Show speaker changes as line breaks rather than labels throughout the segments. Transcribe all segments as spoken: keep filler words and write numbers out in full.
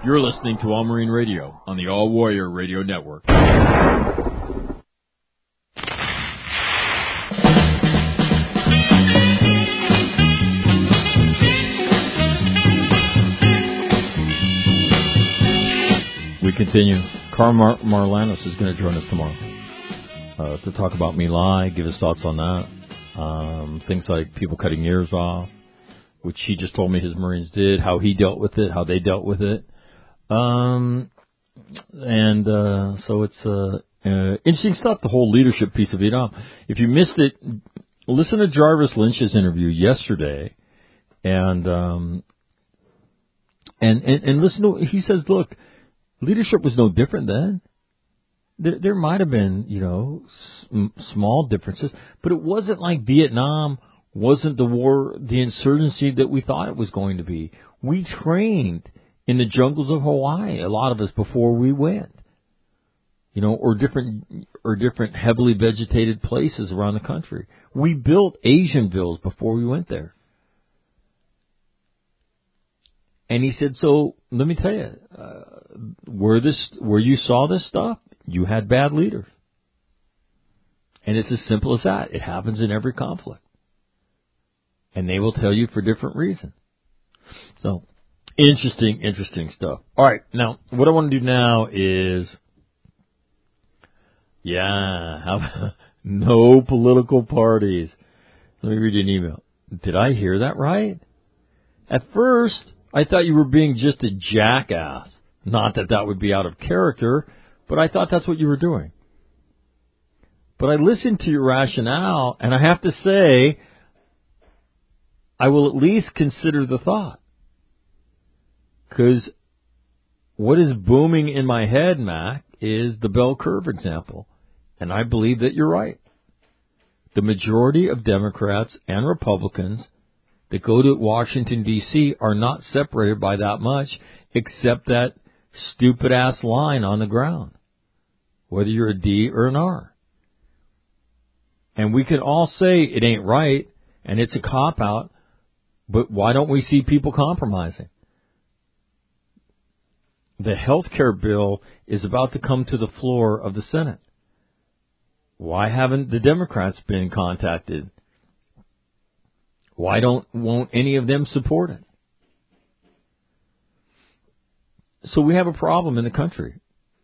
You're listening to All Marine Radio on the All Warrior Radio Network. We continue. Carl Mar- Marlanis is going to join us tomorrow uh, to talk about My Lai, give his thoughts on that. Um, things like people cutting ears off, which he just told me his Marines did, how he dealt with it, how they dealt with it. Um, and uh, so it's uh, uh, interesting stuff, the whole leadership piece of Vietnam. If you missed it, listen to Jarvis Lynch's interview yesterday, and um, and, and, and listen to, he says, look, leadership was no different then. There, there might have been, you know, s- small differences, but it wasn't like Vietnam wasn't the war, the insurgency that we thought it was going to be. We trained in the jungles of Hawaii, a lot of us, before we went, you know, or different, or different heavily vegetated places around the country. We built Asian villas before we went there. And he said, so let me tell you, uh, where this, where you saw this stuff, you had bad leaders. And it's as simple as that. It happens in every conflict. And they will tell you for different reasons. So, interesting, interesting stuff. All right, now, what I want to do now is, yeah, have no political parties. Let me read you an email. Did I hear that right? At first, I thought you were being just a jackass. Not that that would be out of character, but I thought that's what you were doing. But I listened to your rationale, and I have to say, I will at least consider the thought. Because what is booming in my head, Mac, is the bell curve example. And I believe that you're right. The majority of Democrats and Republicans that go to Washington, D C are not separated by that much, except that stupid-ass line on the ground, whether you're a D or an R. And we can all say it ain't right, and it's a cop-out, but why don't we see people compromising? The health care bill is about to come to the floor of the Senate. Why haven't the Democrats been contacted? Why don't won't any of them support it? So we have a problem in the country.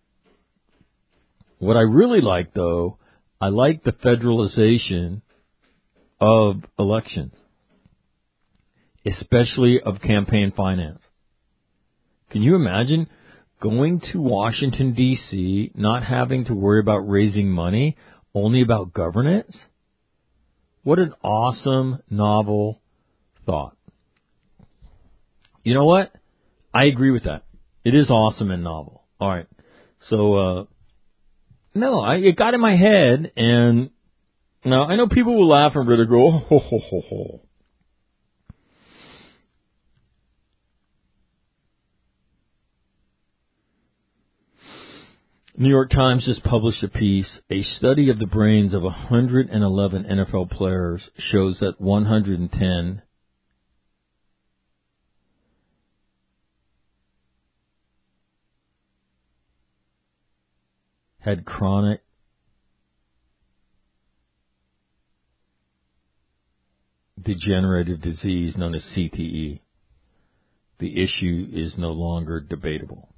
What I really like, though, I like the federalization of elections, especially of campaign finance. Can you imagine going to Washington, D C, not having to worry about raising money, only about governance? What an awesome, novel thought. You know what? I agree with that. It is awesome and novel. All right. So, uh, no, I, it got in my head, and now I know people will laugh and ridicule. Ho, ho, ho, ho. New York Times just published a piece. A study of the brains of one hundred eleven N F L players shows that one hundred ten had chronic degenerative disease known as C T E. The issue is no longer debatable.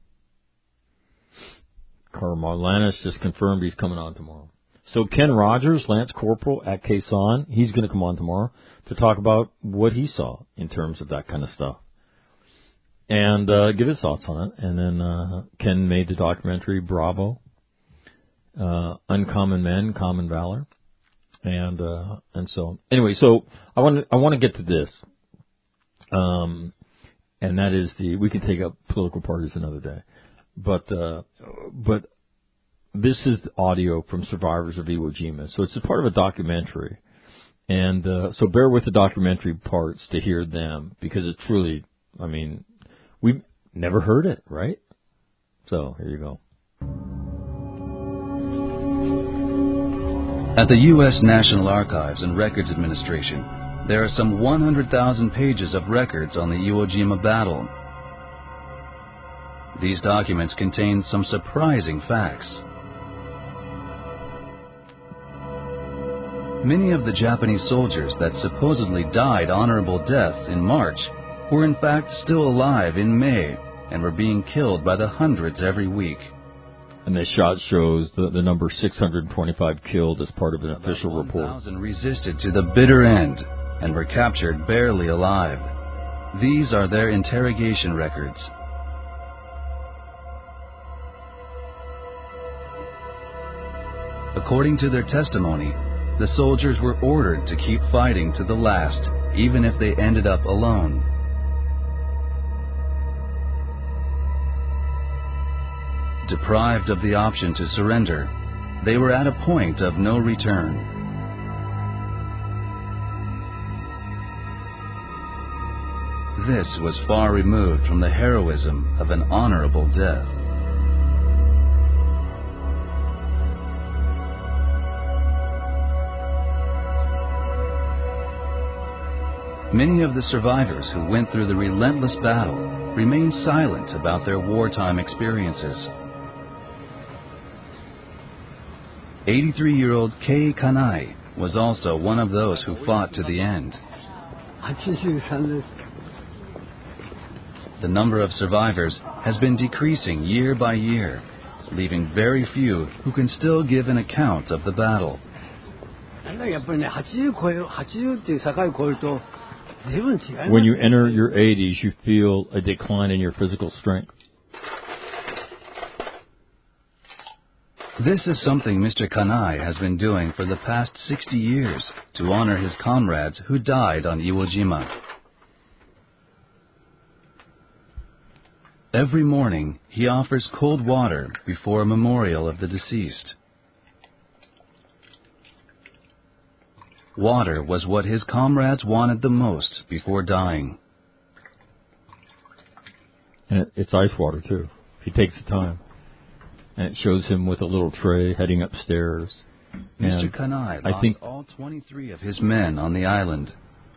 Carl Marlanis just confirmed he's coming on tomorrow. So Ken Rogers, Lance Corporal at Khe Sanh, he's going to come on tomorrow to talk about what he saw in terms of that kind of stuff. And uh, give his thoughts on it. And then uh, Ken made the documentary Bravo, uh, Uncommon Men, Common Valor. And uh, and so, anyway, so I want to I want to get to this. Um, and that is the, we can take up political parties another day. But uh, but this is audio from survivors of Iwo Jima, so it's a part of a documentary, and uh, so bear with the documentary parts to hear them, because it's truly, I mean, we've never heard it, right? So here you go.
At the U S National Archives and Records Administration, there are some one hundred thousand pages of records on the Iwo Jima battle. These documents contain some surprising facts. Many of the Japanese soldiers that supposedly died honorable deaths in March were in fact still alive in May and were being killed by the hundreds every week.
And the shot shows the, the number six hundred twenty-five killed as part of an
About
official report.
one thousand resisted to the bitter end and were captured barely alive. These are their interrogation records. According to their testimony, the soldiers were ordered to keep fighting to the last, even if they ended up alone. Deprived of the option to surrender, they were at a point of no return. This was far removed from the heroism of an honorable death. Many of the survivors who went through the relentless battle remained silent about their wartime experiences. eighty-three-year-old Kei Kanai was also one of those who fought to the end. The number of survivors has been decreasing year by year, leaving very few who can still give an account of the battle.
When you enter your eighties, you feel a decline in your physical strength.
This is something Mister Kanai has been doing for the past sixty years to honor his comrades who died on Iwo Jima. Every morning, he offers cold water before a memorial of the deceased. Water was what his comrades wanted the most before dying.
And it, it's ice water, too. He takes the time. And it shows him with a little tray heading upstairs.
Mister Kanai lost
I think
all twenty-three of his men on the island.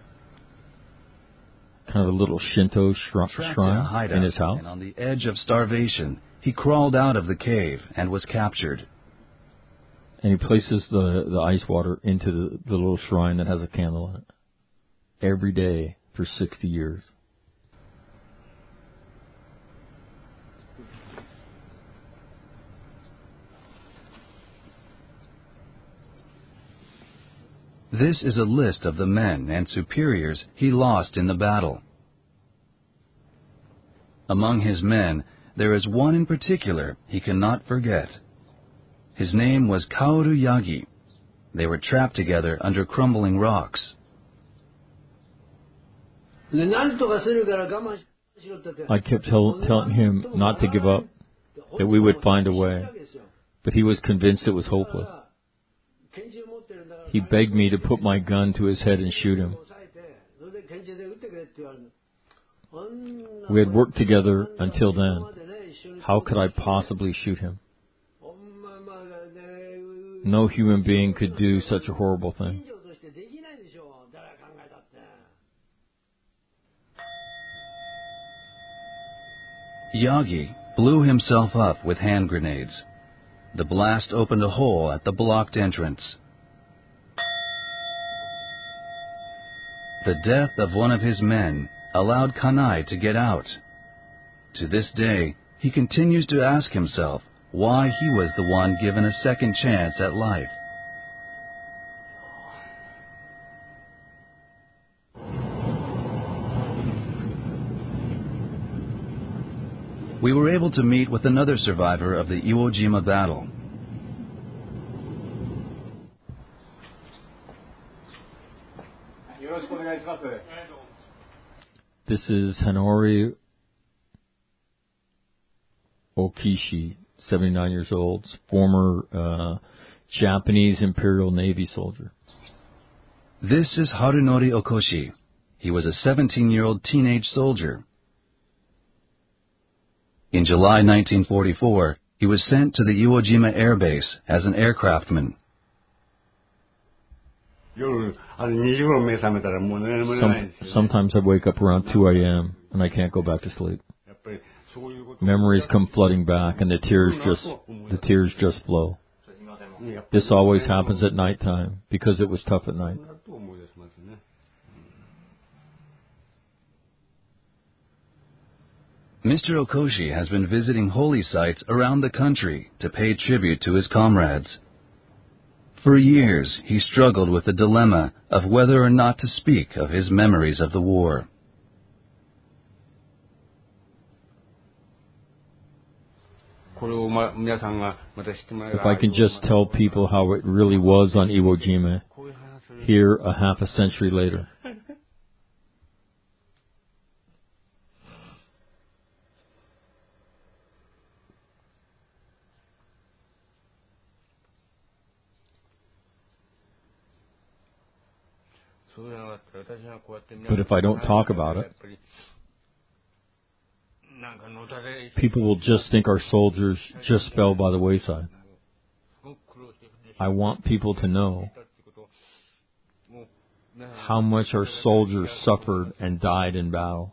Kind of a little Shinto shri-
Trapped
shrine
in, a hideout,
in his house.
And on the edge of starvation, he crawled out of the cave and was captured.
And he places the, the ice water into the, the little shrine that has a candle in it. Every day for sixty years.
This is a list of the men and superiors he lost in the battle. Among his men, there is one in particular he cannot forget. His name was Kaoru Yagi. They were trapped together under crumbling rocks.
I kept tell, telling him not to give up, that we would find a way, but he was convinced it was hopeless. He begged me to put my gun to his head and shoot him. We had worked together until then. How could I possibly shoot him? No human being could do such a horrible thing.
Yagi blew himself up with hand grenades. The blast opened a hole at the blocked entrance. The death of one of his men allowed Kanai to get out. To this day, he continues to ask himself why he was the one given a second chance at life. We were able to meet with another survivor of the Iwo Jima battle.
This is Hanori Okishi, seventy-nine years old, former uh, Japanese Imperial Navy soldier.
This is Harunori Okoshi. He was a seventeen-year-old teenage soldier. In July nineteen forty-four, he was sent to the Iwo Jima Air Base as an aircraftman.
Some, sometimes I wake up around two a.m. and I can't go back to sleep. Memories come flooding back, and the tears just the tears just flow. This always happens at nighttime because it was tough at night.
Mister Okoshi has been visiting holy sites around the country to pay tribute to his comrades. For years, he struggled with the dilemma of whether or not to speak of his memories of the war.
If I can just tell people how it really was on Iwo Jima, here a half a century later. But if I don't talk about it, people will just think our soldiers just fell by the wayside. I want people to know how much our soldiers suffered and died in battle.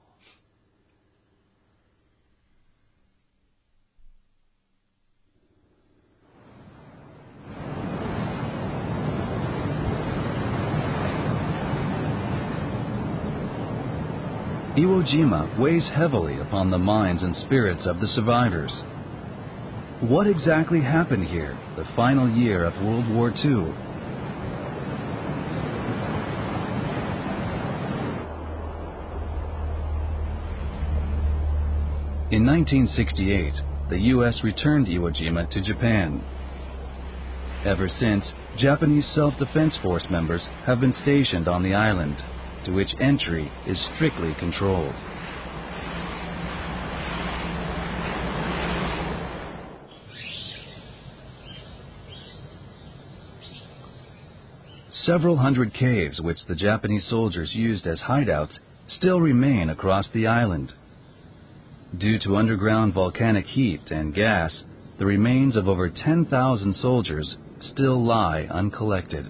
Iwo Jima weighs heavily upon the minds and spirits of the survivors. What exactly happened here, the final year of World War Two? In nineteen sixty-eight, the U S returned Iwo Jima to Japan. Ever since, Japanese Self-Defense Force members have been stationed on the island, to which entry is strictly controlled. Several hundred caves which the Japanese soldiers used as hideouts still remain across the island. Due to underground volcanic heat and gas, the remains of over ten thousand soldiers still lie uncollected.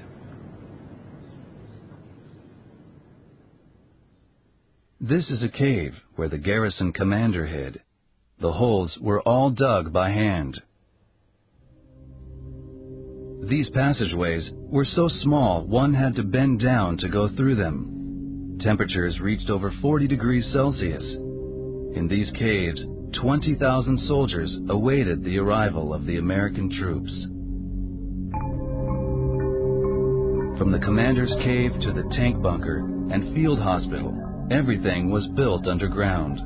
This is a cave where the garrison commander hid. The holes were all dug by hand. These passageways were so small one had to bend down to go through them. Temperatures reached over forty degrees Celsius. In these caves, twenty thousand soldiers awaited the arrival of the American troops. From the commander's cave to the tank bunker and field hospital, everything was built underground.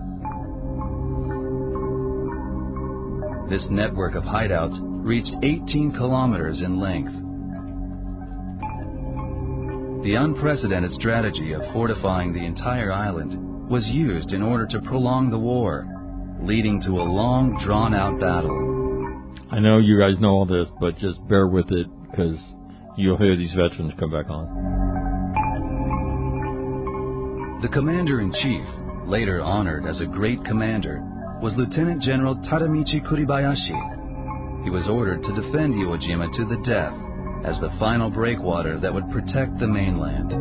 This network of hideouts reached eighteen kilometers in length. The unprecedented strategy of fortifying the entire island was used in order to prolong the war, leading to a long, drawn-out battle.
I know you guys know all this, but just bear with it, because you'll hear these veterans come back on.
The commander-in-chief, later honored as a great commander, was Lieutenant General Tadamichi Kuribayashi. He was ordered to defend Iwo Jima to the death as the final breakwater that would protect the mainland.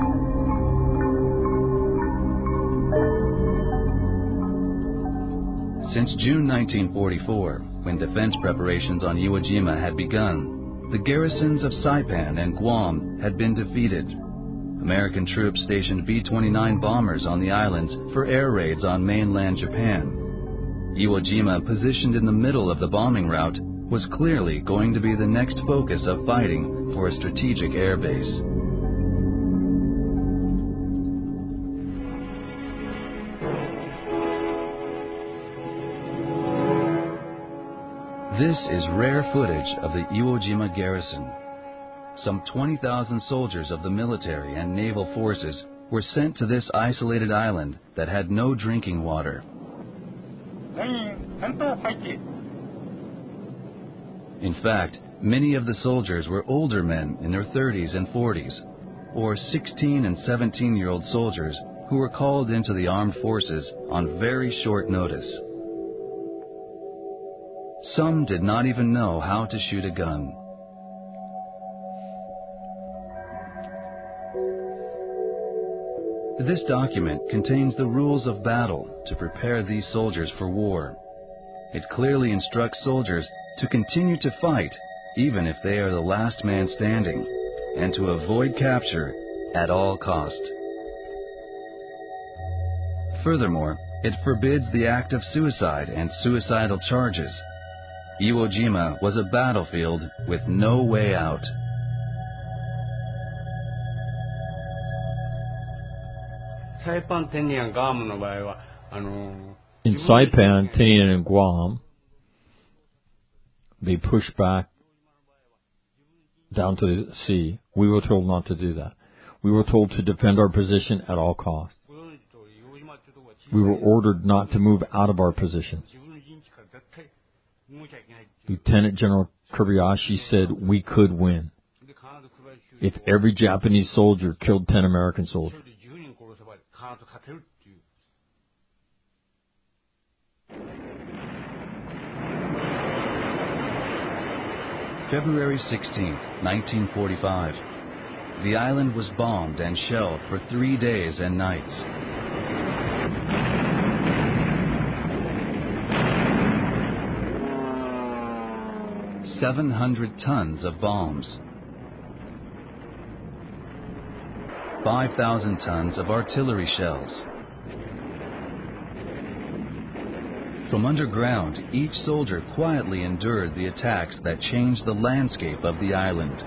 Since June nineteen forty-four, when defense preparations on Iwo Jima had begun, the garrisons of Saipan and Guam had been defeated. American troops stationed B twenty-nine bombers on the islands for air raids on mainland Japan. Iwo Jima, positioned in the middle of the bombing route, was clearly going to be the next focus of fighting for a strategic air base. This is rare footage of the Iwo Jima garrison. Some twenty thousand soldiers of the military and naval forces were sent to this isolated island that had no drinking water. In fact, many of the soldiers were older men in their thirties and forties, or sixteen and seventeen-year-old soldiers who were called into the armed forces on very short notice. Some did not even know how to shoot a gun. This document contains the rules of battle to prepare these soldiers for war. It clearly instructs soldiers to continue to fight, even if they are the last man standing, and to avoid capture at all cost. Furthermore, it forbids the act of suicide and suicidal charges. Iwo Jima was a battlefield with no way out.
In Saipan, Tinian, and Guam, they pushed back down to the sea. We were told not to do that. We were told to defend our position at all costs. We were ordered not to move out of our positions. Lieutenant General Kobayashi said we could win if every Japanese soldier killed ten American soldiers.
February sixteenth, nineteen forty-five. The island was bombed and shelled for three days and nights. seven hundred tons of bombs. five thousand tons of artillery shells. From underground, each soldier quietly endured the attacks that changed the landscape of the island.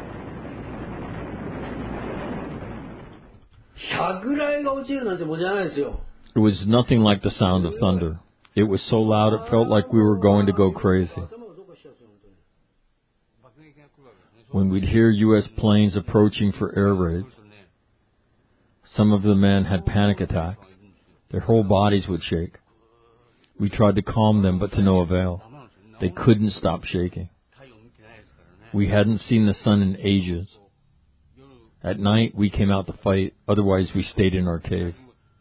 It was nothing like the sound of thunder. It was so loud it felt like we were going to go crazy. When we'd hear U S planes approaching for air raids, some of the men had panic attacks. Their whole bodies would shake. We tried to calm them, but to no avail. They couldn't stop shaking. We hadn't seen the sun in ages. At night, we came out to fight. Otherwise, we stayed in our caves.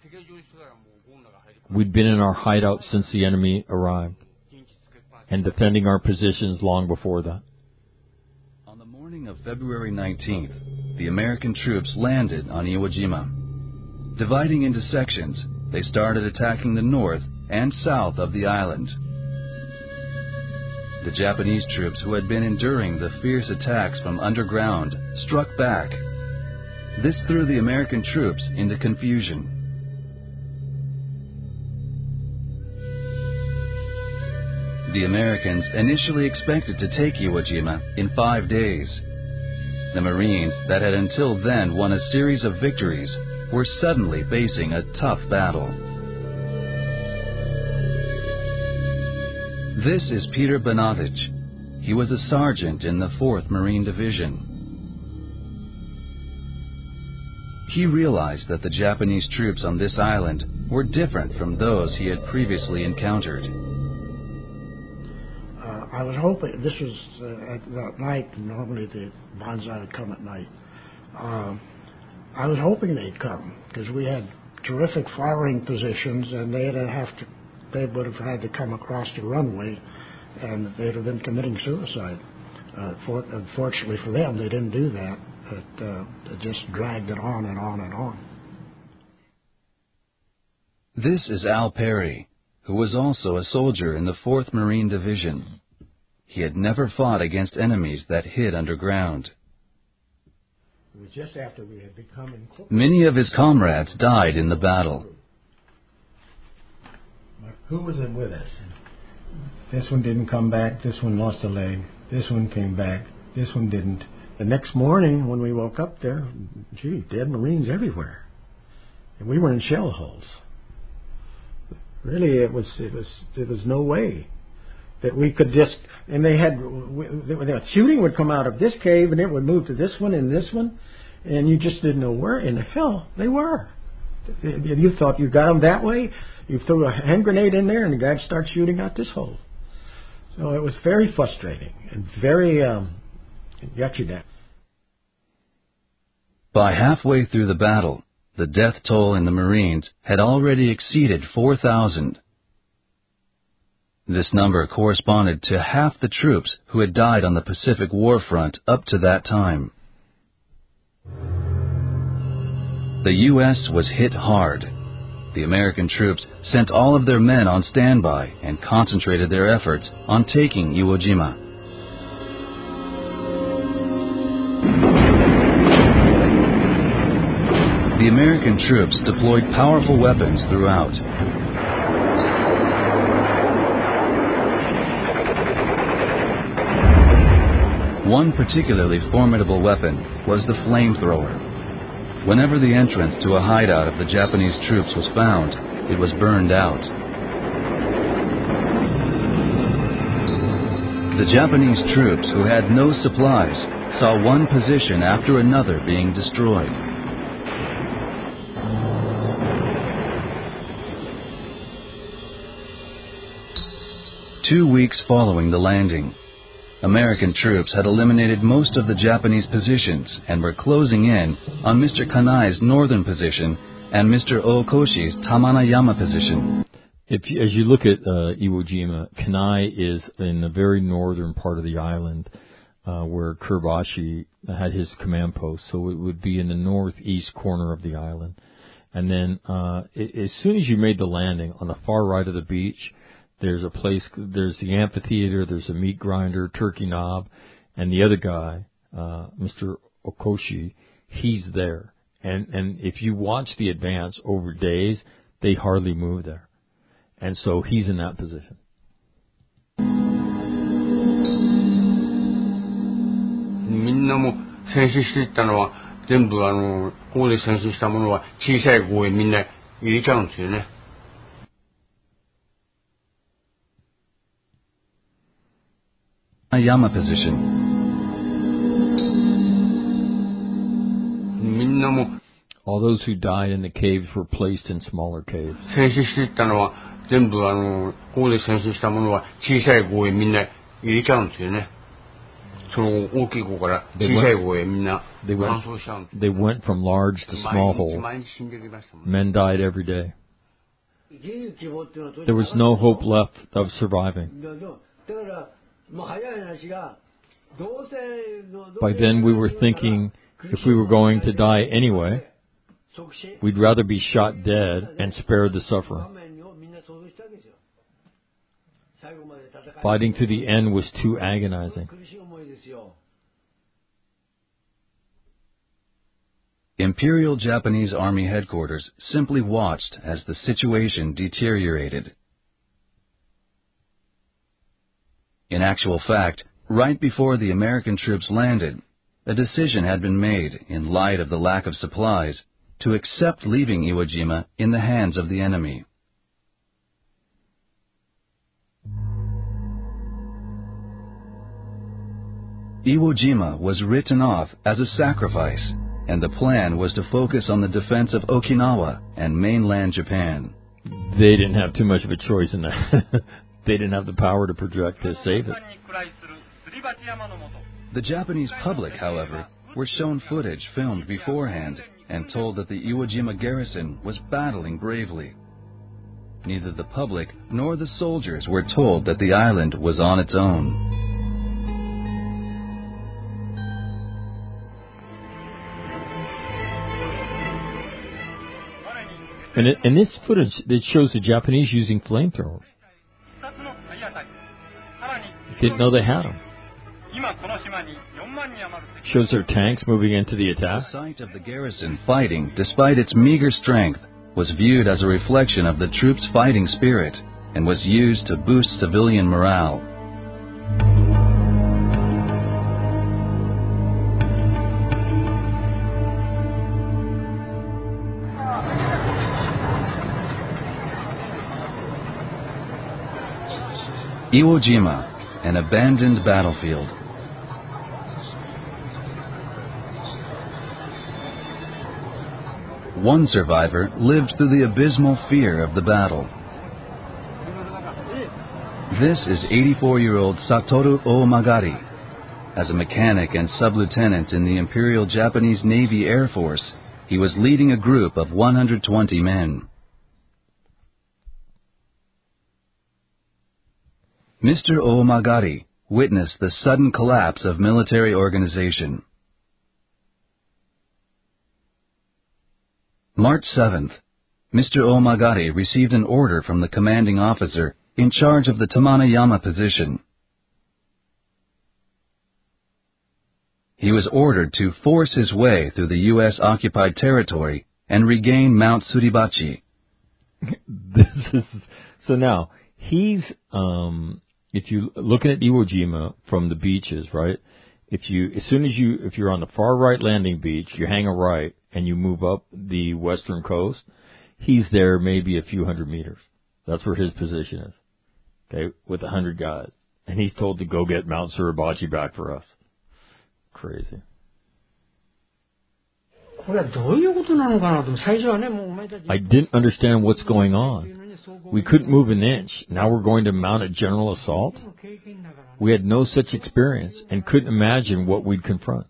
We'd been in our hideout since the enemy arrived, and defending our positions long before that.
On the morning of February nineteenth, the American troops landed on Iwo Jima. Dividing into sections, they started attacking the north and south of the island. The Japanese troops, who had been enduring the fierce attacks from underground, struck back. This threw the American troops into confusion. The Americans initially expected to take Iwo Jima in five days. The Marines, that had until then won a series of victories, were suddenly facing a tough battle. This is Peter Bonatage. He was a sergeant in the fourth Marine Division. He realized that the Japanese troops on this island were different from those he had previously encountered.
Uh, I was hoping, this was uh, at that night, normally the Banzai would come at night. Uh, I was hoping they'd come, because we had terrific firing positions, and they'd have to, they would have had to come across the runway, and they'd have been committing suicide. Uh, for, unfortunately for them, they didn't do that. It, uh, it just dragged it on and on and on.
This is Al Perry, who was also a soldier in the fourth Marine Division. He had never fought against enemies that hid underground.
It was just after we had become incorporated.
Many of his comrades died in the battle.
Who was it with us? This one didn't come back. This one lost a leg. This one came back. This one didn't. The next morning when we woke up there, gee, dead Marines everywhere. And we were in shell holes. Really, it was it was there was no way that we could just, and they had, the shooting would come out of this cave and it would move to this one and this one, and you just didn't know where in the hell they were. You thought you got them that way, you threw a hand grenade in there and the guy starts shooting out this hole. So it was very frustrating and very, um, it got you down.
By halfway through the battle, the death toll in the Marines had already exceeded four thousand. This number corresponded to half the troops who had died on the Pacific War front up to that time. The U S was hit hard. the American troops sent all of their men on standby and concentrated their efforts on taking Iwo Jima. The American troops deployed powerful weapons throughout. One particularly formidable weapon was the flamethrower. Whenever the entrance to a hideout of the Japanese troops was found, it was burned out. The Japanese troops, who had no supplies, saw one position after another being destroyed. Two weeks following the landing, American troops had eliminated most of the Japanese positions and were closing in on Mister Kanai's northern position and Mister Okoshi's Tamanayama position.
If you, as you look at uh, Iwo Jima, Kanai is in the very northern part of the island uh, where Kurabashi had his command post, so it would be in the northeast corner of the island. And then uh, it, as soon as you made the landing, on the far right of the beach, there's a place, there's the amphitheater, there's a meat grinder, turkey knob, and the other guy, uh, Mister Okoshi, he's there. And, and if you watch the advance over days, they hardly move there. And so he's in that position.
みんなも戦死していったのは全部あのここで戦死したものは小さい号へみんな入れちゃうんですよね。
Yama position.
みんなも
All those who died in the caves were placed in smaller caves.
戦死していったのは全部あのここで戦死したものは小さい号へみんな入れちゃうんですよね。その大きい号から小さい号へみんな搬送しちゃうんです。
They went from large to small holes. Men died every day. There was no hope left of surviving. By then we were thinking if we were going to die anyway, we'd rather be shot dead and spared the suffering. Fighting to the end was too agonizing.
Imperial Japanese Army headquarters simply watched as the situation deteriorated. In actual fact, right before the American troops landed, a decision had been made, in light of the lack of supplies, to accept leaving Iwo Jima in the hands of the enemy. Iwo Jima was written off as a sacrifice, and the plan was to focus on the defense of Okinawa and mainland Japan.
They didn't have too much of a choice in that. They didn't have the power to project to save it.
The Japanese public, however, were shown footage filmed beforehand and told that the Iwo Jima garrison was battling bravely. Neither the public nor the soldiers were told that the island was on its own.
And it, in this footage, it shows the Japanese using flamethrowers. Didn't know they had them. Shows their tanks moving into the attack.
The sight of the garrison fighting, despite its meager strength, was viewed as a reflection of the troops' fighting spirit and was used to boost civilian morale. Iwo Jima, an abandoned battlefield. One survivor lived through the abysmal fear of the battle. This is eighty-four-year-old Satoru Omagari. As a mechanic and sub-lieutenant in the Imperial Japanese Navy Air Force, he was leading a group of one hundred twenty men. Mister Omagari witnessed the sudden collapse of military organization. March seventh, Mister Omagari received an order from the commanding officer in charge of the Tamanayama position. He was ordered to force his way through the U S occupied territory and regain Mount Suribachi.
This is so now he's um if you looking at Iwo Jima from the beaches, right? If you as soon as you if you're on the far right landing beach, you hang a right and you move up the western coast, he's there maybe a few hundred meters. That's where his position is. Okay, with a hundred guys. And he's told to go get Mount Suribachi back for us. Crazy.
I
didn't understand what's going on. We couldn't move an inch. Now we're going to mount a general assault? We had no such experience and couldn't imagine what we'd confront.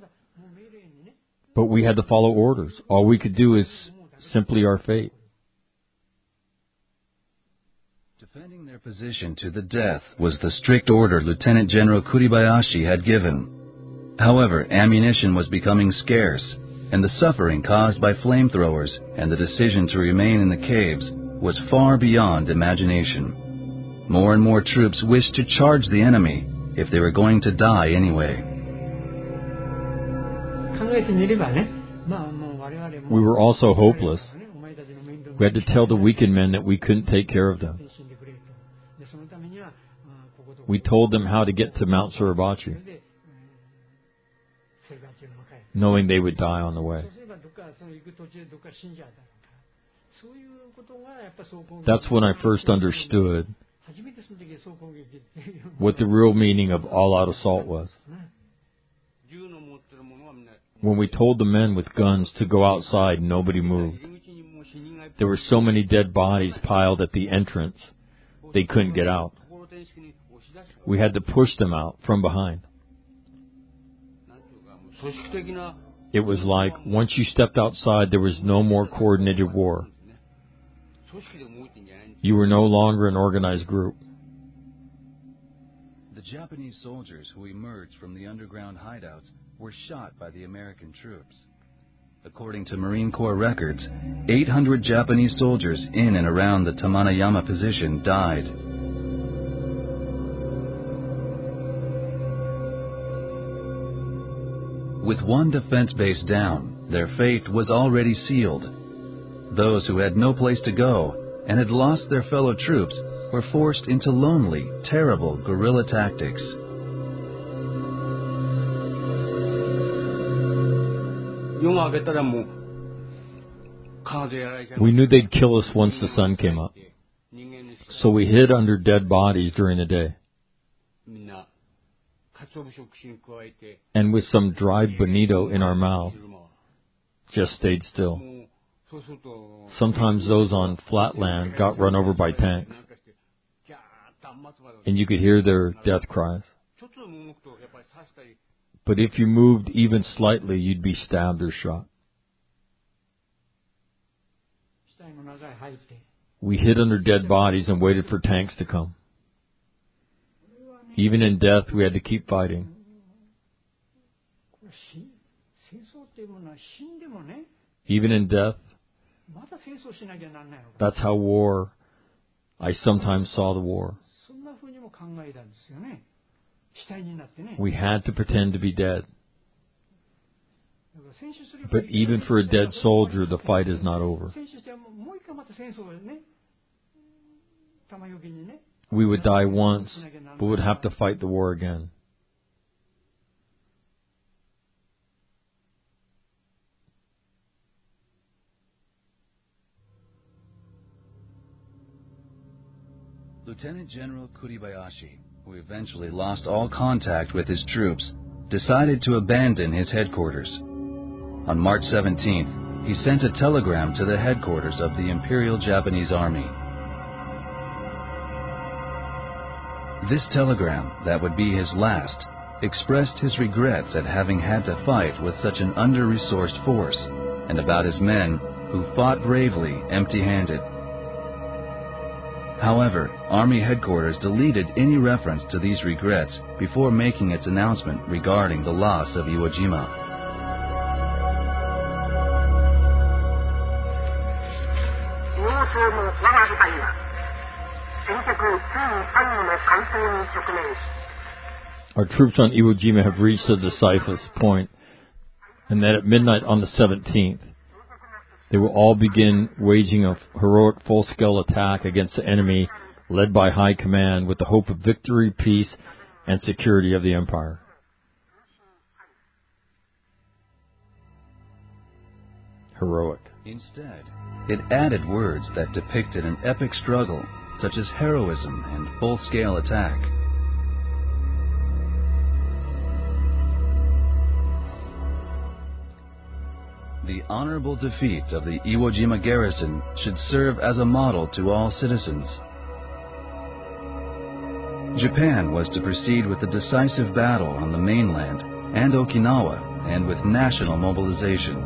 But we had to follow orders. All we could do is simply our fate.
Defending their position to the death was the strict order Lieutenant General Kuribayashi had given. However, ammunition was becoming scarce, and the suffering caused by flamethrowers and the decision to remain in the caves was far beyond imagination. More and more troops wished to charge the enemy if they were going to die anyway.
We were also hopeless. We had to tell the weakened men that we couldn't take care of them. We told them how to get to Mount Suribachi, knowing they would die on the way. That's when I first understood what the real meaning of all-out assault was. When we told the men with guns to go outside, nobody moved. There were so many dead bodies piled at the entrance, they couldn't get out. We had to push them out from behind. It was like once you stepped outside, there was no more coordinated war. You were no longer an organized group.
The Japanese soldiers who emerged from the underground hideouts were shot by the American troops. According to Marine Corps records, eight hundred Japanese soldiers in and around the Tamanayama position died. With one defense base down, their fate was already sealed. Those who had no place to go and had lost their fellow troops were forced into lonely, terrible guerrilla tactics.
We knew they'd kill us once the sun came up, so we hid under dead bodies during the day. And with some dried bonito in our mouth, just stayed still. Sometimes those on flat land got run over by tanks, and you could hear their death cries. But if you moved even slightly, you'd be stabbed or shot. We hid under dead bodies and waited for tanks to come. Even in death, we had to keep fighting. Even in death, that's how war, I sometimes saw the war. We had to pretend to be dead. But even for a dead soldier, the fight is not over. We would die once, but would have to fight the war again.
Lieutenant General Kuribayashi, who eventually lost all contact with his troops, decided to abandon his headquarters. On March seventeenth, he sent a telegram to the headquarters of the Imperial Japanese Army. This telegram, that would be his last, expressed his regrets at having had to fight with such an under-resourced force, and about his men who fought bravely empty-handed. However, Army headquarters deleted any reference to these regrets before making its announcement regarding the loss of Iwo Jima.
Our troops on Iwo Jima have reached a decisive point, and that at midnight on the seventeenth, they will all begin waging a heroic full-scale attack against the enemy led by High Command with the hope of victory, peace, and security of the Empire. Heroic.
Instead, it added words that depicted an epic struggle, such as heroism and full-scale attack. The honorable defeat of the Iwo Jima garrison should serve as a model to all citizens. Japan was to proceed with the decisive battle on the mainland and Okinawa, and with national mobilization.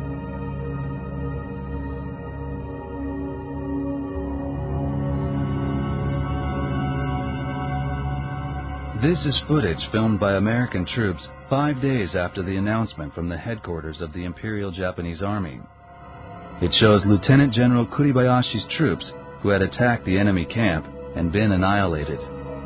This is footage filmed by American troops five days after the announcement from the headquarters of the Imperial Japanese Army. It shows Lieutenant General Kuribayashi's troops who had attacked the enemy camp and been annihilated.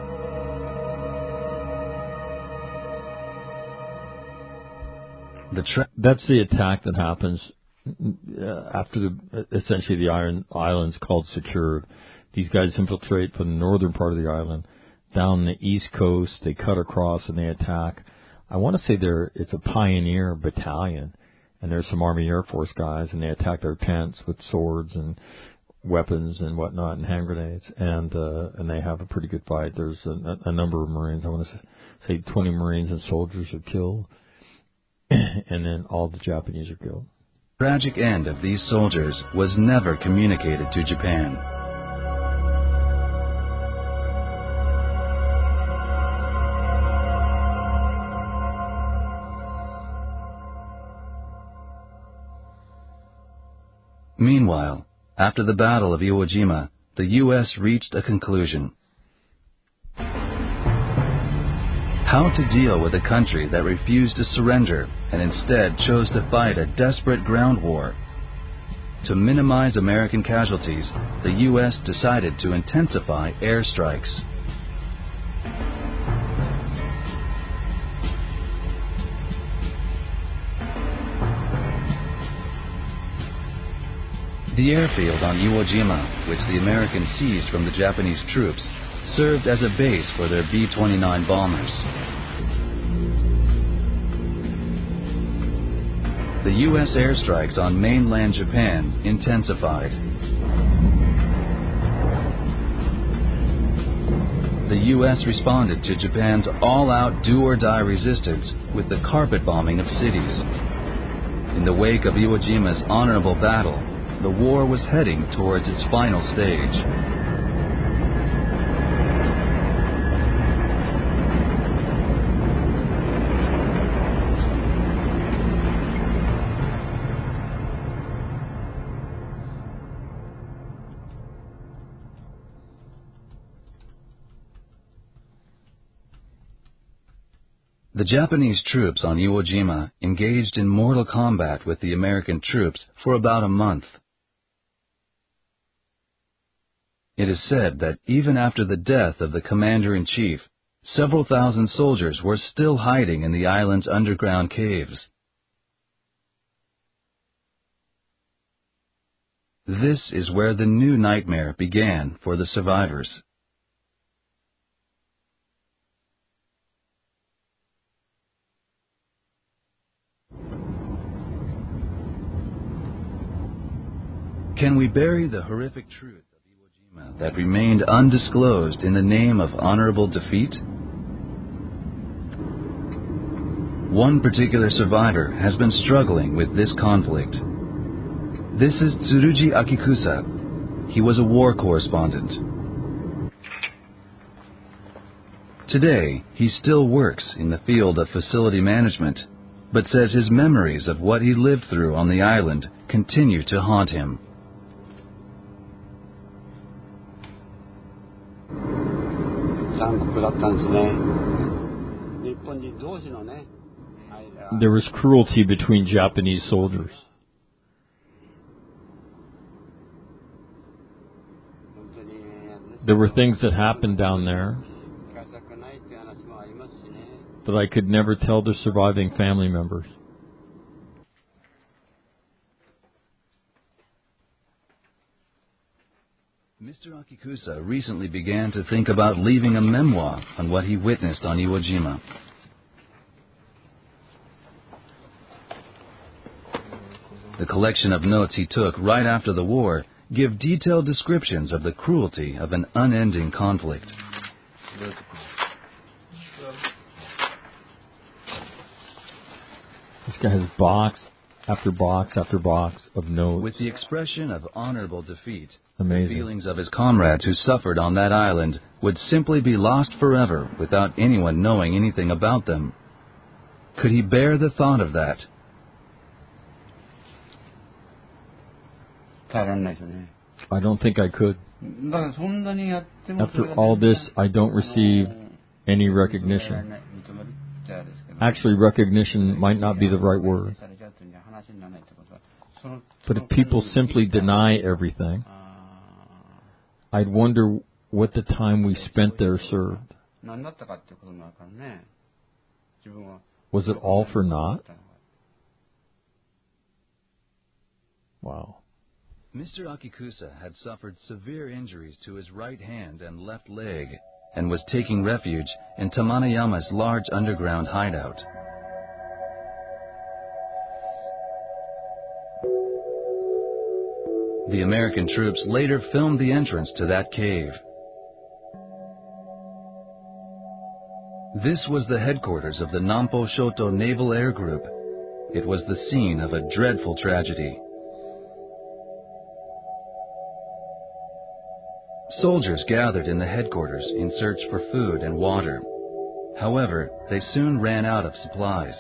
The tra-
That's the attack that happens uh, after the essentially the iron island's called secured. These guys infiltrate from the northern part of the island down the east coast. They cut across and they attack. I want to say they're it's a pioneer battalion, and there's some Army Air Force guys, and they attack their tents with swords and weapons and whatnot and hand grenades, and uh, and they have a pretty good fight. There's a, a number of Marines. I want to say twenty Marines and soldiers are killed, and then all the Japanese are killed.
The tragic end of these soldiers was never communicated to Japan. Meanwhile, after the Battle of Iwo Jima, the U S reached a conclusion. How to deal with a country that refused to surrender and instead chose to fight a desperate ground war. To minimize American casualties, the U S decided to intensify airstrikes. The airfield on Iwo Jima, which the Americans seized from the Japanese troops, served as a base for their B twenty-nine bombers. The U S airstrikes on mainland Japan intensified. The U S responded to Japan's all-out do-or-die resistance with the carpet bombing of cities. In the wake of Iwo Jima's honorable battle, the war was heading towards its final stage. The Japanese troops on Iwo Jima engaged in mortal combat with the American troops for about a month. It is said that even after the death of the commander-in-chief, several thousand soldiers were still hiding in the island's underground caves. This is where the new nightmare began for the survivors. Can we bury the horrific truth of Iwo Jima that remained undisclosed in the name of honorable defeat? One particular survivor has been struggling with this conflict. This is Tsurugi Akikusa. He was a war correspondent. Today, he still works in the field of facility management, but says his memories of what he lived through on the island continue to haunt him.
There was cruelty between Japanese soldiers. there were things that happened down there that I could never tell the surviving family members.
Mister Akikusa recently began to think about leaving a memoir on what he witnessed on Iwo Jima. The collection of notes he took right after the war give detailed descriptions of the cruelty of an unending conflict.
This guy has box after box after box of notes.
With the expression of honorable defeat,
Amazing.
The feelings of his comrades who suffered on that island would simply be lost forever without anyone knowing anything about them. Could he bear the thought of that?
I don't think I could. After all this, I don't receive any recognition. Actually, recognition might not be the right word. But if people simply deny everything, I'd wonder what the time we spent there served. Was it all for naught? Wow.
Mister Akikusa had suffered severe injuries to his right hand and left leg and was taking refuge in Tamanayama's large underground hideout. The American troops later filmed the entrance to that cave. This was the headquarters of the Nampo Shoto Naval Air Group. It was the scene of a dreadful tragedy. Soldiers gathered in the headquarters in search for food and water. However, they soon ran out of supplies.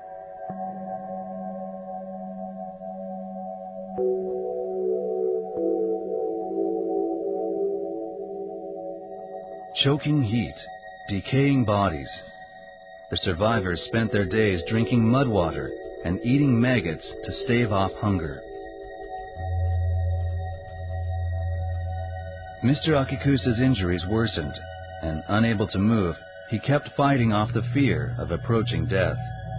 Choking heat, decaying bodies. The survivors spent their days drinking mud water and eating maggots to stave off hunger. Mister Akikusa's injuries worsened, and unable to move, he kept fighting off the fear of approaching death.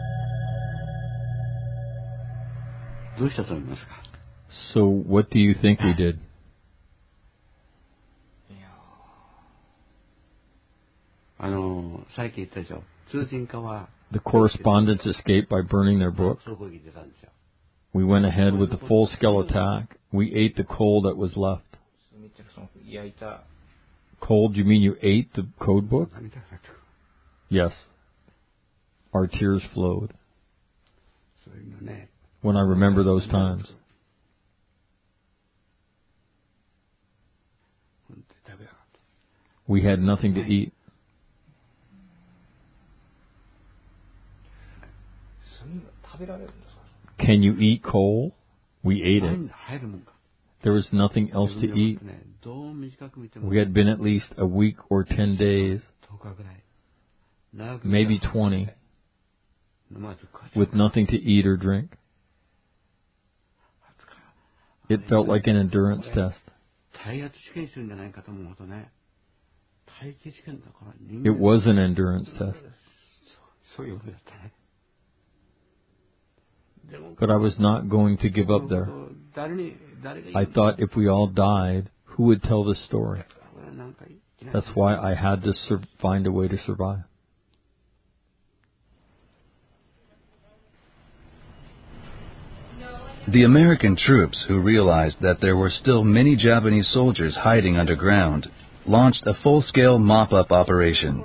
So what do you think we did? The correspondents escaped by burning their book. We went ahead with the full-scale attack. We ate the coal that was left. Cold, you mean you ate the code book? Yes. Our tears flowed when I remember those times. We had nothing to eat. Can you eat coal? We ate it. There was nothing else to eat. We had been at least a week or ten days, maybe twenty, with nothing to eat or drink. It felt like an endurance test. It was an endurance test. But I was not going to give up there. I thought if we all died, who would tell this story? That's why I had to sur- find a way to survive.
The American troops, who realized that there were still many Japanese soldiers hiding underground, launched a full-scale mop-up operation.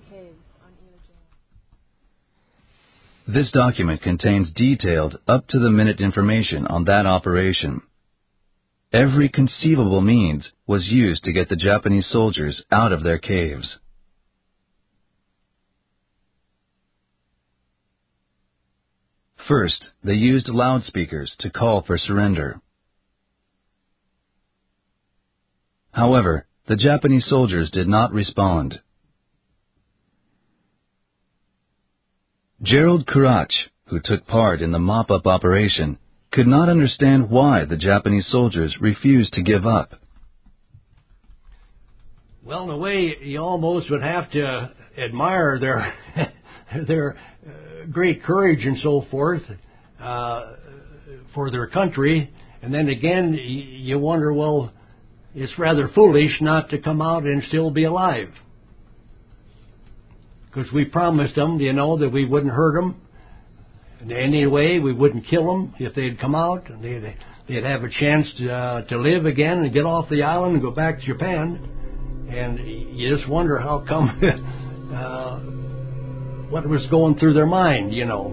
This document contains detailed, up-to-the-minute information on that operation. Every conceivable means was used to get the Japanese soldiers out of their caves. First, they used loudspeakers to call for surrender. However, the Japanese soldiers did not respond. Gerald Kurach, who took part in the mop-up operation, could not understand why the Japanese soldiers refused to give up.
Well, in a way, you almost would have to admire their their uh, great courage and so forth uh, for their country. And then again, you wonder, well, it's rather foolish not to come out and still be alive. Because we promised them, you know, that we wouldn't hurt them in any way. We wouldn't kill them if they'd come out. And they'd, they'd have a chance to, uh, to live again and get off the island and go back to Japan. And you just wonder how come, uh, what was going through their mind, you know.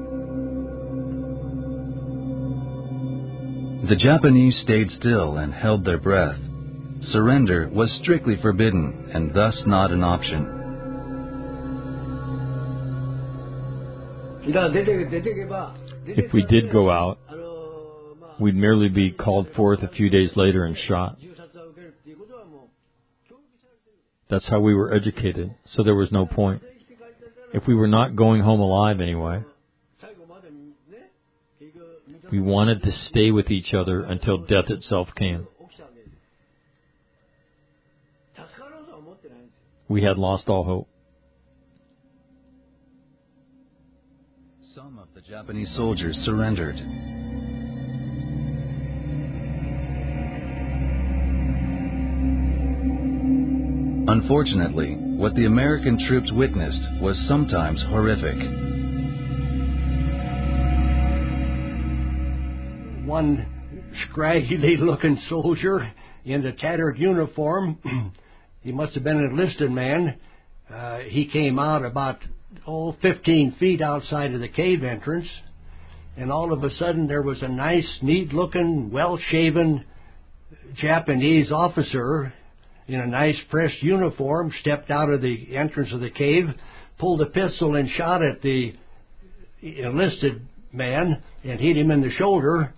The Japanese stayed still and held their breath. Surrender was strictly forbidden and thus not an option.
If we did go out, we'd merely be called forth a few days later and shot. That's how we were educated, so there was no point. If we were not going home alive anyway, we wanted to stay with each other until death itself came. We had lost all hope.
Some of the Japanese soldiers surrendered. Unfortunately, what the American troops witnessed was sometimes horrific.
One scraggly-looking soldier in a tattered uniform, he must have been an enlisted man. Uh, he came out about, oh, fifteen feet outside of the cave entrance, and all of a sudden there was a nice, neat-looking, well-shaven Japanese officer in a nice pressed uniform, stepped out of the entrance of the cave, pulled a pistol and shot at the enlisted man and hit him in the shoulder.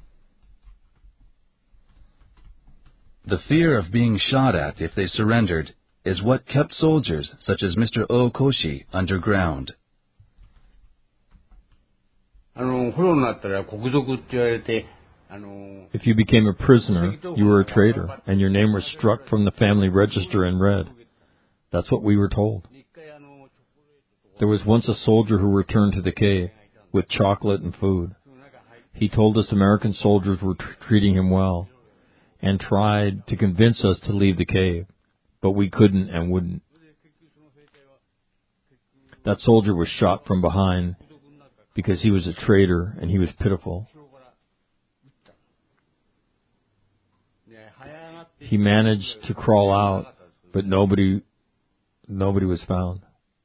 The fear of being shot at if they surrendered is what kept soldiers such as Mister Okoshi underground.
If you became a prisoner, you were a traitor, and your name was struck from the family register in red. That's what we were told. There was once a soldier who returned to the cave with chocolate and food. He told us American soldiers were tr- treating him well and tried to convince us to leave the cave, but we couldn't and wouldn't. That soldier was shot from behind because he was a traitor and he was pitiful. He managed to crawl out, but nobody, nobody was found.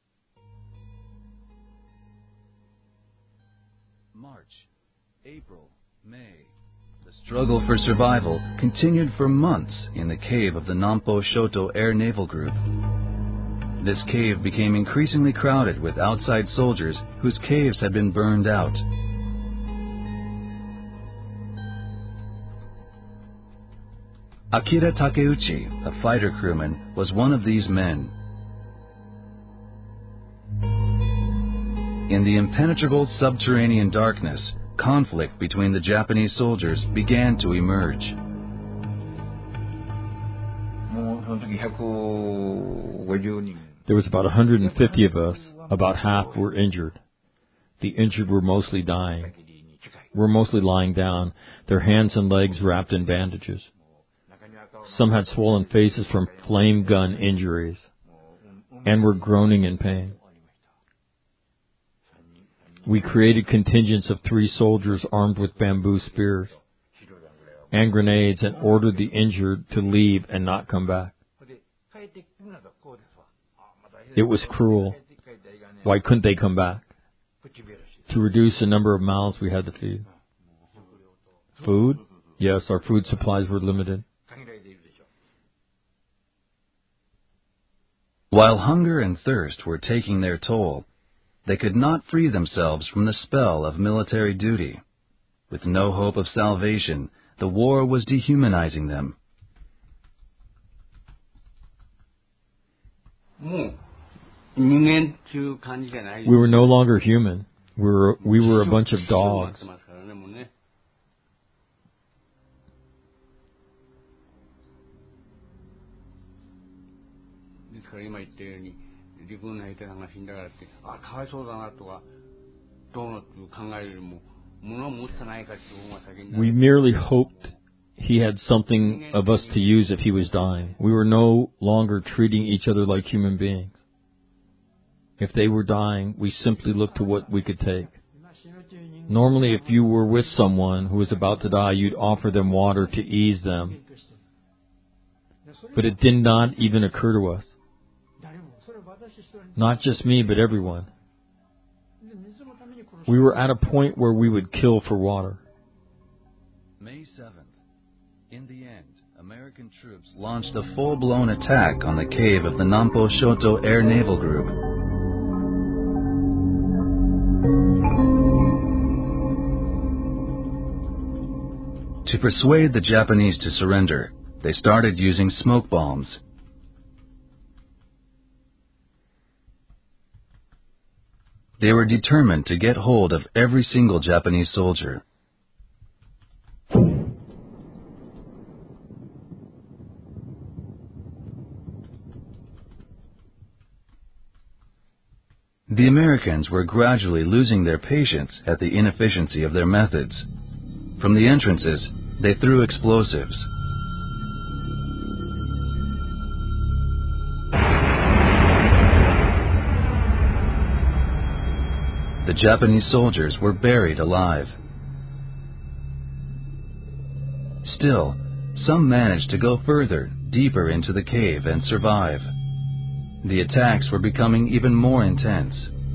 March, April, May. The struggle for survival continued for months in the cave of the Nampo Shoto Air Naval Group. This cave became increasingly crowded with outside soldiers whose caves had been burned out. Akira Takeuchi, a fighter crewman, was one of these men. In the impenetrable subterranean darkness, conflict between the Japanese soldiers began to emerge.
There was about one hundred fifty of us. About half were injured. The injured were mostly dying. Were mostly lying down, their hands and legs wrapped in bandages. Some had swollen faces from flame gun injuries and were groaning in pain. We created contingents of three soldiers armed with bamboo spears and grenades and ordered the injured to leave and not come back. It was cruel. Why couldn't they come back? To reduce the number of mouths we had to feed. Food? Yes, our food supplies were limited.
While hunger and thirst were taking their toll, they could not free themselves from the spell of military duty. With no hope of salvation, the war was dehumanizing them.
We were no longer human. We were, we were a bunch of dogs.
から今言ったように陸軍の兵隊さんが死んだからってあかわいそうだなとかどうのって考えるよりも物を持ってないかっていう方が先になる。
We merely hoped he had something of us to use if he was dying. We were no longer treating each other like human beings. If they were dying, we simply looked to what we could take. Normally, if you were with someone who was about to die, you'd offer them water to ease them. But it did not even occur to us. Not just me, but everyone. We were at a point where we would kill for water.
May seventh. In the end, American troops launched a full-blown attack on the cave of the Nampo Shoto Air Naval Group. To persuade the Japanese to surrender, they started using smoke bombs. They were determined to get hold of every single Japanese soldier. The Americans were gradually losing their patience at the inefficiency of their methods. From the entrances, they threw explosives. The Japanese soldiers were buried alive. Still, some managed to go further, deeper into the cave and survive. The attacks were becoming even more intense.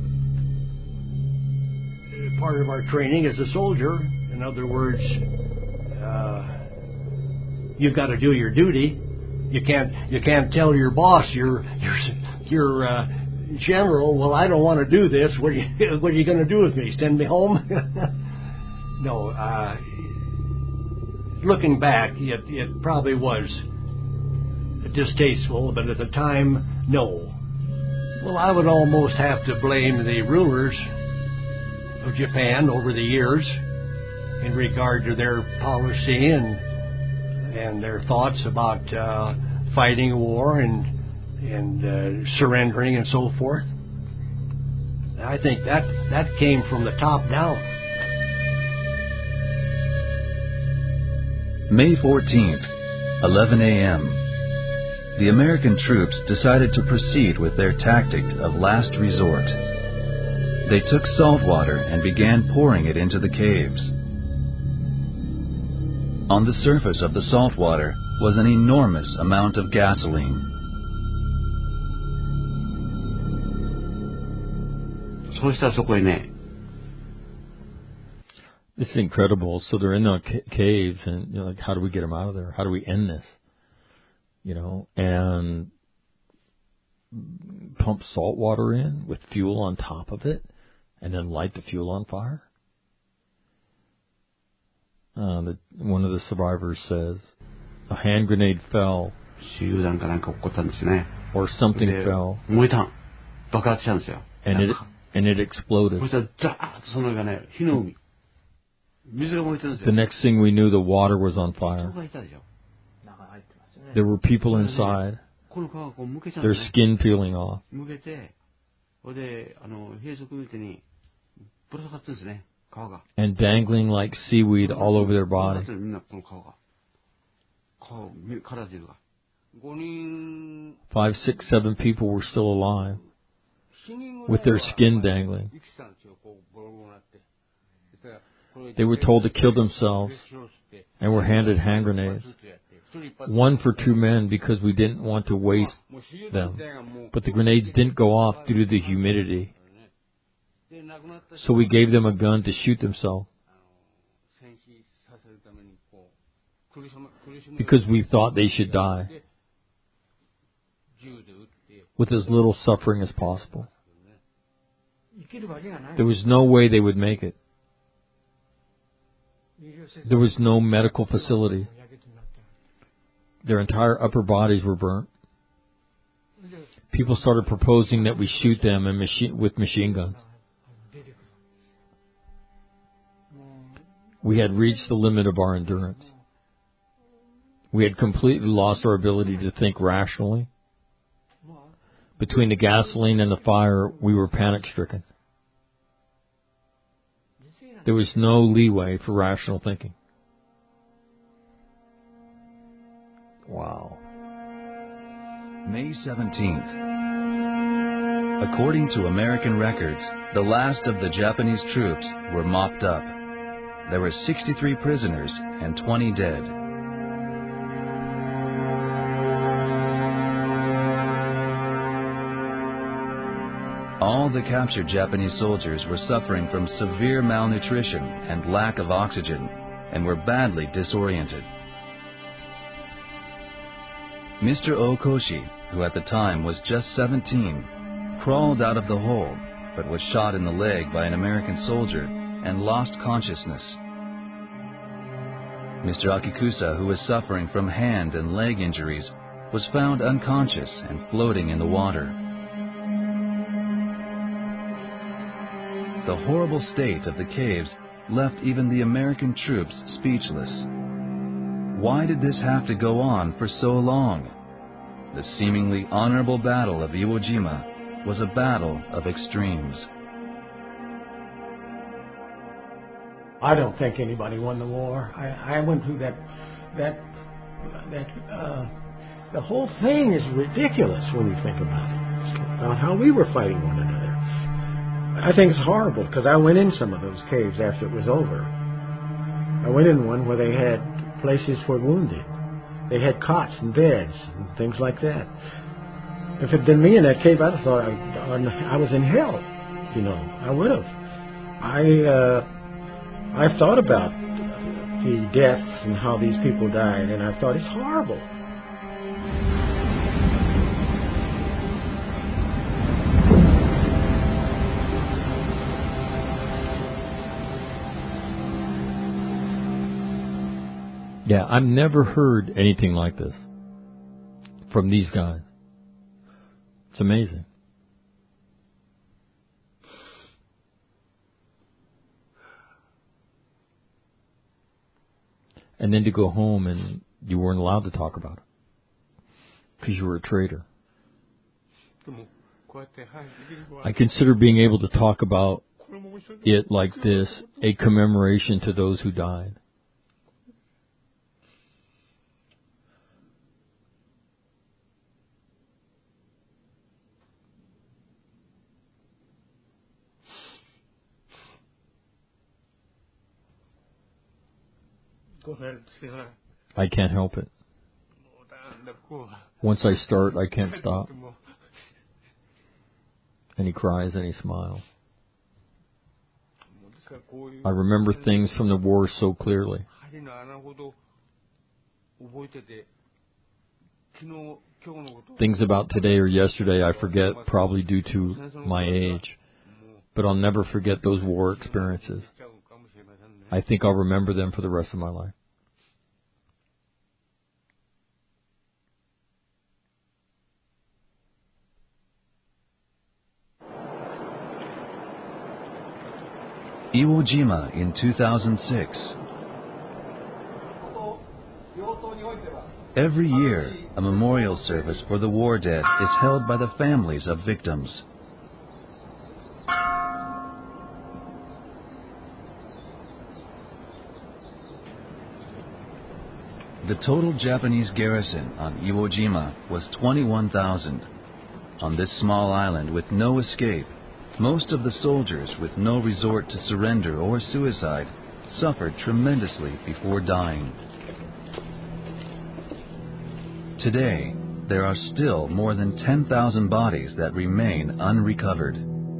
Part of our training as a soldier, in other words, uh, you've got to do your duty. You can't you can't tell your boss, your your your uh, general, well, I don't want to do this. What are you what are you going to do with me? Send me home? No. Uh, looking back, it, it probably was distasteful, but at the time, no. Well, I would almost have to blame the rulers of Japan over the years in regard to their policy and and their thoughts about uh, fighting a war and and uh, surrendering and so forth. I think that that came from the top down.
May fourteenth, eleven a.m. The American troops decided to proceed with their tactic of last resort. They took salt water and began pouring it into the caves. On the surface of the salt water was an enormous amount of gasoline.
This is incredible. So they're in the ca- caves, and you know, like, how do we get them out of there? How do we end this? You know, and pump salt water in with fuel on top of it, and then light the fuel on fire. Uh, the, one of the survivors says a hand grenade fell, or something fell, and it and it exploded. The next thing we knew, the water was on fire. There were people inside, their skin peeling off. And dangling like seaweed all over their body. Five, six, seven people were still alive, with their skin dangling. They were told to kill themselves and were handed hand grenades. One for two men because we didn't want to waste them. But the grenades didn't go off due to the humidity. So we gave them a gun to shoot themselves. Because we thought they should die with as little suffering as possible. There was no way they would make it. There was no medical facility. Their entire upper bodies were burnt. People started proposing that we shoot them and machine, with machine guns. We had reached the limit of our endurance. We had completely lost our ability to think rationally. Between the gasoline and the fire, we were panic-stricken. There was no leeway for rational thinking. Wow.
May seventeenth. According to American records, the last of the Japanese troops were mopped up. There were sixty-three prisoners and twenty dead. All the captured Japanese soldiers were suffering from severe malnutrition and lack of oxygen and were badly disoriented. Mister Okoshi, who at the time was just seventeen, crawled out of the hole but was shot in the leg by an American soldier and lost consciousness. Mister Akikusa, who was suffering from hand and leg injuries, was found unconscious and floating in the water. The horrible state of the caves left even the American troops speechless. Why did this have to go on for so long? The seemingly honorable battle of Iwo Jima was a battle of extremes.
I don't think anybody won the war. I, I went through that, that, that, uh, the whole thing is ridiculous when you think about it, about how we were fighting one another. I think it's horrible because I went in some of those caves after it was over. I went in one where they had places for wounded. They had cots and beds and things like that. If it had been me in that cave, I'd have thought I, I was in hell. You know, I would have. I, uh, I've thought about the deaths and how these people died, and I thought it's horrible.
Yeah, I've never heard anything like this from these guys. It's amazing. And then to go home and you weren't allowed to talk about it because you were a traitor. I consider being able to talk about it like this a commemoration to those who died. I can't help it. Once I start, I can't stop. And he cries and he smiles. I remember things from the war so clearly. Things about today or yesterday I forget, probably due to my age. But I'll never forget those war experiences. I think I'll remember them for the rest of my life.
Iwo Jima in two thousand six. Every year, a memorial service for the war dead is held by the families of victims. The total Japanese garrison on Iwo Jima was twenty-one thousand. On this small island with no escape, most of the soldiers with no resort to surrender or suicide suffered tremendously before dying. Today, there are still more than ten thousand bodies that remain unrecovered.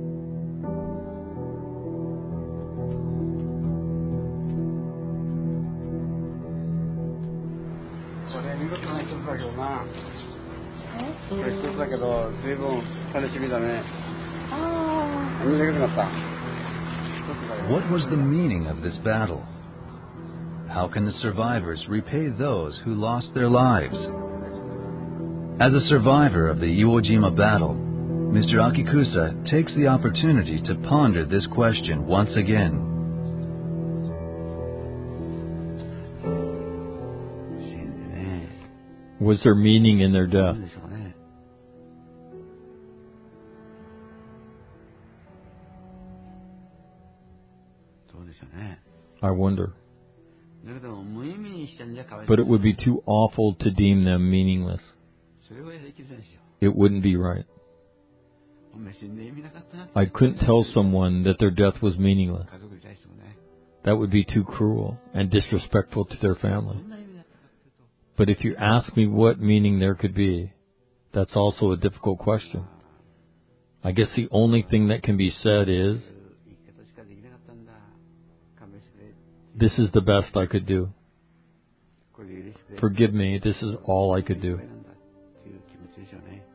What was the meaning of this battle? How can the survivors repay those who lost their lives? As a survivor of the Iwo Jima battle, Mister Akikusa takes the opportunity to ponder this question once again.
Was there meaning in their death? I wonder.
だけど無意味にしたんじゃかわい
But it would be too awful to deem them meaningless.
それはできるんですよ。
It wouldn't be right.
お前死んで意味なかったなって
I couldn't tell someone that their death was meaningless.
家族に対してもね。
That would be too cruel and disrespectful to their
ど
family.
んな意味だったかっていうと、
But if you ask me what meaning there could be, that's also a difficult question. I guess the only thing that can be said is,
生き方しかできなかったんだ。勘弁してくれ。
this is the best I could do.
これで許してくれ。
Forgive me, this is all I could do.
なんだっていう気持ちでしょうね。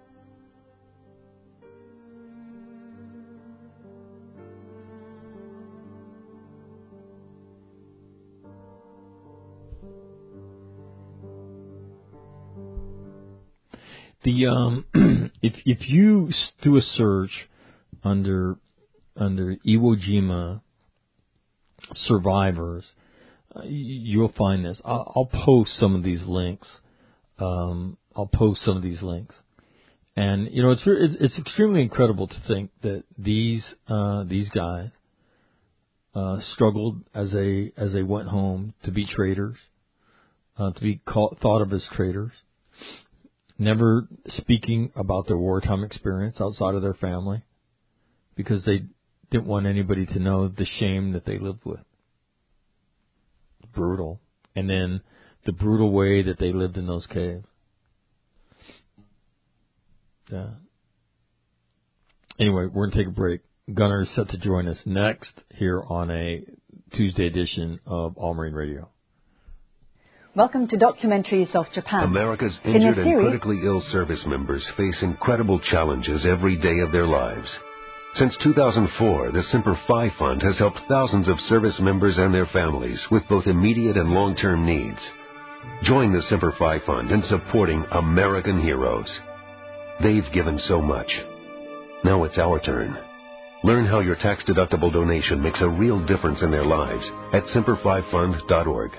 The um, if if you do a search under under Iwo Jima survivors, uh, you'll find this. I'll, I'll post some of these links. Um, I'll post some of these links, and you know it's it's, it's extremely incredible to think that these uh, these guys uh, struggled as they as they went home to be traitors, uh, to be called, thought of as traitors. Never speaking about their wartime experience outside of their family because they didn't want anybody to know the shame that they lived with. Brutal. And then the brutal way that they lived in those caves. Yeah. Anyway, we're going to take a break. Gunnar is set to join us next here on a Tuesday edition of All Marine Radio.
Welcome to Documentaries of Japan.
America's
In
injured
this
and
series,
critically ill service members face incredible challenges every day of their lives. Since two thousand four, the Semper Fi Fund has helped thousands of service members and their families with both immediate and long-term needs. Join the Semper Fi Fund in supporting American heroes. They've given so much. Now it's our turn. Learn how your tax-deductible donation makes a real difference in their lives at semper fi fund dot org.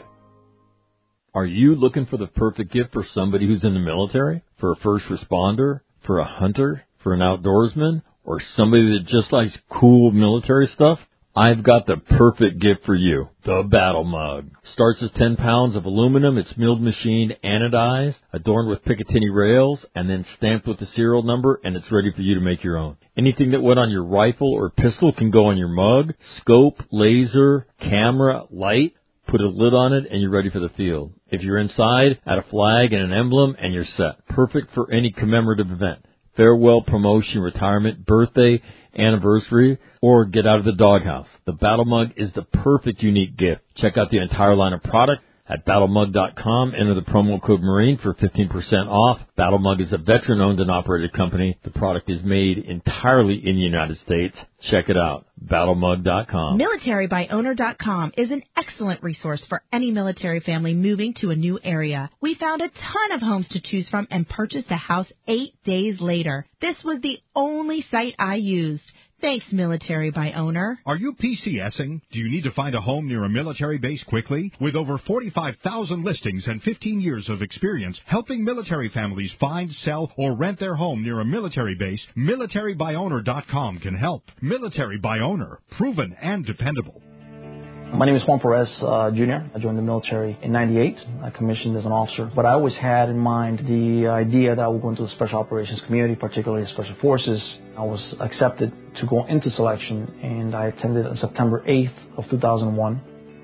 Are you looking for the perfect gift for somebody who's in the military? For a first responder? For a hunter? For an outdoorsman? Or somebody that just likes cool military stuff? I've got the perfect gift for you. The Battle Mug. Starts as ten pounds of aluminum. It's milled machined, anodized, adorned with Picatinny rails, and then stamped with the serial number, and it's ready for you to make your own. Anything that went on your rifle or pistol can go on your mug. Scope, laser, camera, light. Put a lid on it, and you're ready for the field. If you're inside, add a flag and an emblem, and you're set. Perfect for any commemorative event. Farewell, promotion, retirement, birthday, anniversary, or get out of the doghouse. The Battle Mug is the perfect unique gift. Check out the entire line of product at battle mug dot com. Enter the promo code MARINE for fifteen percent off. Battle Mug is a veteran-owned and operated company. The product is made entirely in the United States. Check it out. battle mug dot com.
military by owner dot com is an excellent resource for any military family moving to a new area. We found a ton of homes to choose from and purchased a house eight days later. This was the only site I used. Thanks, Military by Owner.
Are you PCSing? Do you need to find a home near a military base quickly? With over forty-five thousand listings and fifteen years of experience helping military families find, sell, or rent their home near a military base, military by owner dot com can help. Military by Owner, proven and dependable.
My name is Juan Perez, uh, Junior I joined the military in ninety-eight. I commissioned as an officer. But I always had in mind the idea that I would go into the Special Operations community, particularly Special Forces. I was accepted to go into selection, and I attended on September eighth of two thousand one.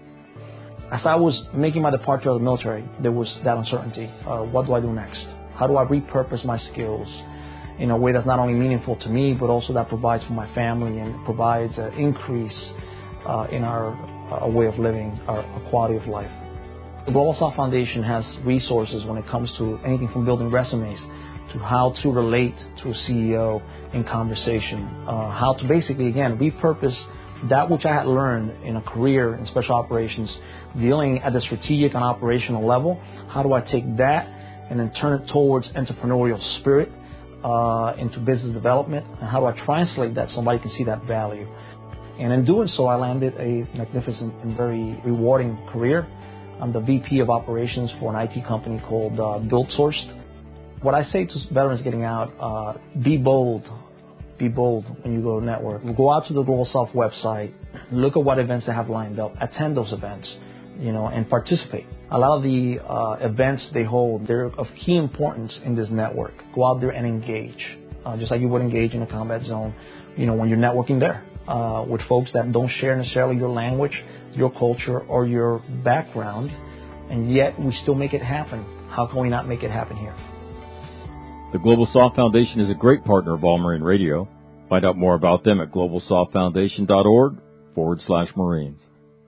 As I was making my departure out of the military, there was that uncertainty. Uh, what do I do next? How do I repurpose my skills in a way that's not only meaningful to me, but also that provides for my family and provides an increase uh, in our a way of living, our, our quality of life. The Global South Foundation has resources when it comes to anything from building resumes to how to relate to a C E O in conversation, uh, how to basically, again, repurpose that which I had learned in a career in special operations, dealing at the strategic and operational level. How do I take that and then turn it towards entrepreneurial spirit uh, into business development? And how do I translate that so somebody can see that value? And in doing so, I landed a magnificent and very rewarding career. I'm the V P of operations for an I T company called uh, BuildSourced. What I say to veterans getting out, uh, be bold, Be bold when you go to network. Go out to the Global South website, look at what events they have lined up, attend those events, you know, and participate. A lot of the uh, events they hold, they're of key importance in this network. Go out there and engage, uh, just like you would engage in a combat zone, you know, when you're networking there uh, with folks that don't share necessarily your language, your culture, or your background, and yet we still make it happen. How can we not make it happen here?
The Global Soft Foundation is a great partner of All Marine Radio. Find out more about them at globalsoftfoundation.org forward slash Marines.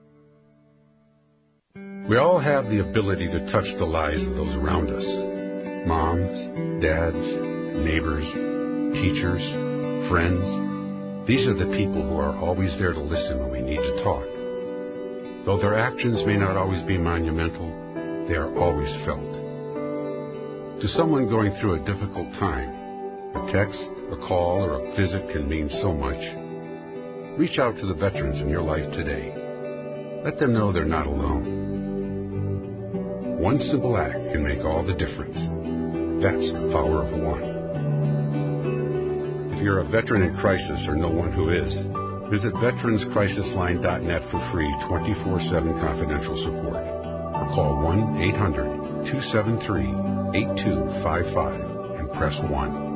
We all have the ability to touch the lives of those around us. Moms, dads, neighbors, teachers, friends. These are the people who are always there to listen when we need to talk. Though their actions may not always be monumental, they are always felt. To someone going through a difficult time, a text, a call, or a visit can mean so much. Reach out to the veterans in your life today. Let them know they're not alone. One simple act can make all the difference. That's the power of one. If you're a veteran in crisis or know one who is, visit veterans crisis line dot net for free twenty-four seven confidential support. Or call one eight hundred two seven three eight two five five and press one.